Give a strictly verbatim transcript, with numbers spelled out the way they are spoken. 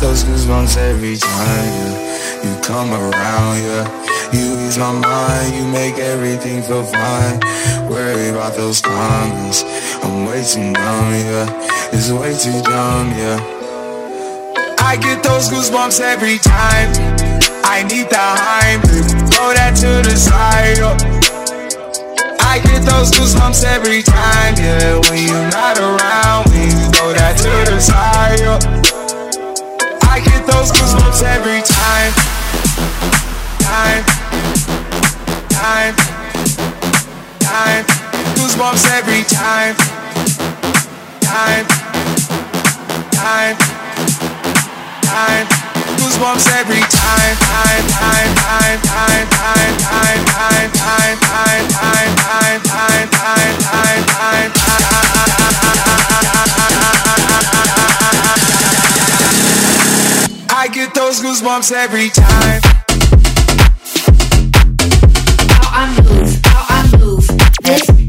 those goosebumps every time, yeah. You come around, yeah. You ease my mind, you make everything feel fine. Worry about those comments, I'm way too numb, yeah. It's way too dumb, yeah. I get those goosebumps every time. I need the Heim, throw that to the side, yeah. I get those goosebumps every time, yeah. When you're not around, when you throw that to the side, yeah. I get those goosebumps every time. Time, time, time. Goosebumps every time. Time, time, time. Goosebumps every time. Time, time, time, time, time, time, time, time, time, time, time, time, time, time. I get those goosebumps every time. How I move, how I move. This